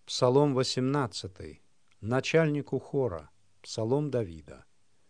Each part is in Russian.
Псалом 18, начальнику хора, псалом Давида.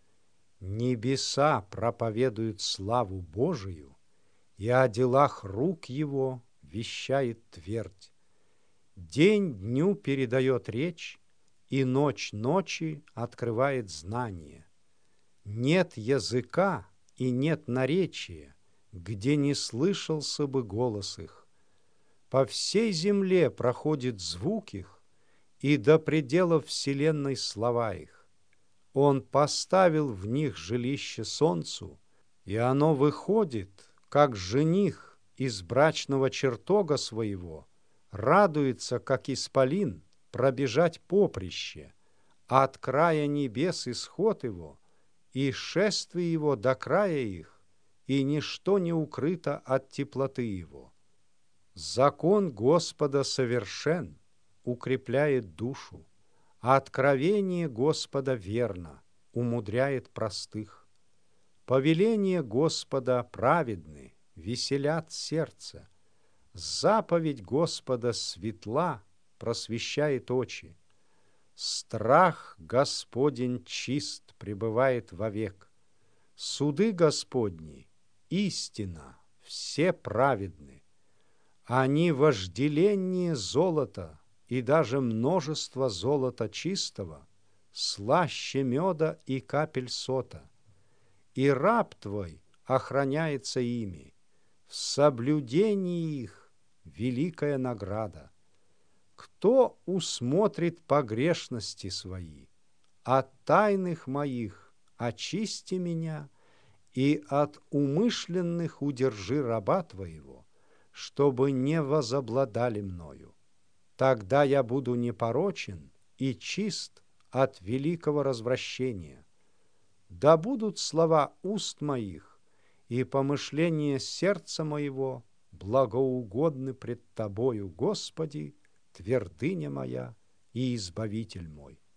Небеса проповедуют славу Божию, и о делах рук его вещает твердь. День дню передает речь, и ночь ночи открывает знание. Нет языка и нет наречия, где не слышался бы голос их. По всей земле проходит звук их, и до пределов вселенной слова их. Он поставил в них жилище солнцу, и оно выходит, как жених из брачного чертога своего, радуется, как исполин, пробежать поприще, а от края небес исход его, и шествие его до края их, и ничто не укрыто от теплоты его. Закон Господа совершен, укрепляет душу, а откровение Господа верно, умудряет простых. Повеления Господа праведны, веселят сердце. Заповедь Господа светла, просвещает очи. Страх Господень чист, пребывает вовек. Суды Господни, истина, все праведны. Они вожделеннее золота, и даже множество золота чистого, слаще меда и капель сота. И раб твой охраняется ими, в соблюдении их великая награда. Кто усмотрит погрешности свои? От тайных моих очисти меня, и от умышленных удержи раба твоего, чтобы не возобладали мною. Тогда я буду непорочен и чист от великого развращения. Да будут слова уст моих и помышления сердца моего благоугодны пред Тобою, Господи, твердыня моя и избавитель мой.